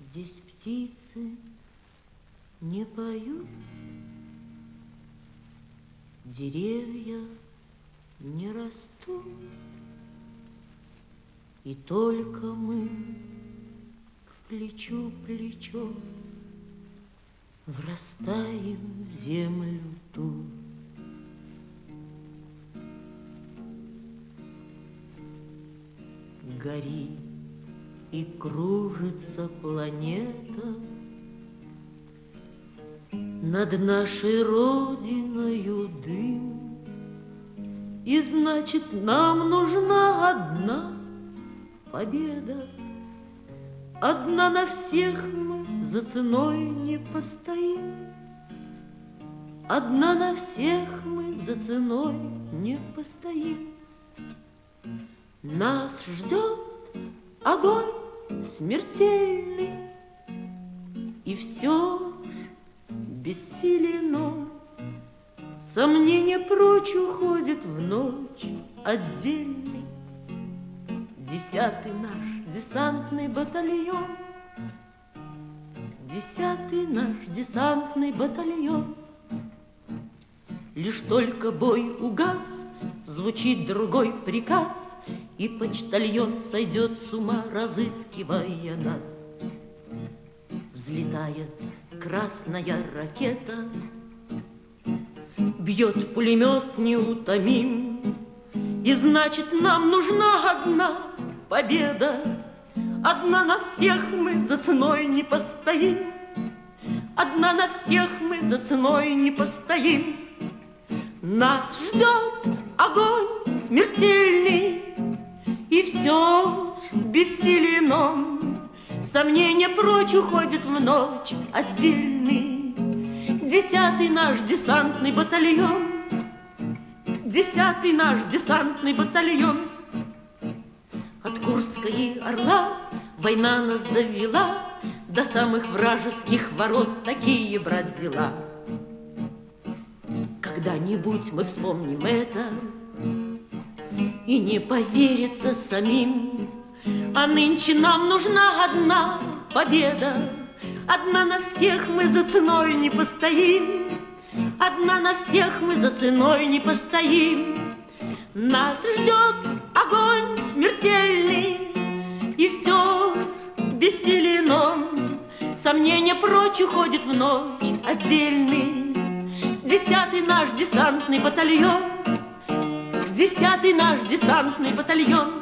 Здесь птицы не поют, деревья не растут, и только мы к плечу плечо врастаем в землю тут. Горит и кружится планета над нашей родиною дым, и значит, нам нужна одна победа. Одна на всех мы за ценой не постоим. Одна на всех мы за ценой не постоим. Нас ждет огонь смертельный, и все бессилено. Сомнение прочь уходит в ночь отдельный. 10-й наш десантный батальон, 10-й наш десантный батальон. Лишь только бой угас, звучит другой приказ, и почтальон сойдет с ума, разыскивая нас. Взлетает красная ракета, бьет пулемет неутомим, и значит, нам нужна одна победа. Одна на всех мы за ценой не постоим. Одна на всех мы за ценой не постоим. Нас ждет огонь смертельный, и все ж бессилен. Сомнение прочь уходит в ночь отдельный. 10-й наш десантный батальон, 10-й наш десантный батальон. От Курска и Орла война нас довела до самых вражеских ворот. Такие, брат, дела. Когда-нибудь мы вспомним это, и не поверится самим. А нынче нам нужна одна победа. Одна на всех мы за ценой не постоим. Одна на всех мы за ценой не постоим. Нас ждет огонь смертельный, и все бессилен он. Сомнение прочь уходит в ночь отдельный. 10-й наш десантный батальон, 10-й наш десантный батальон.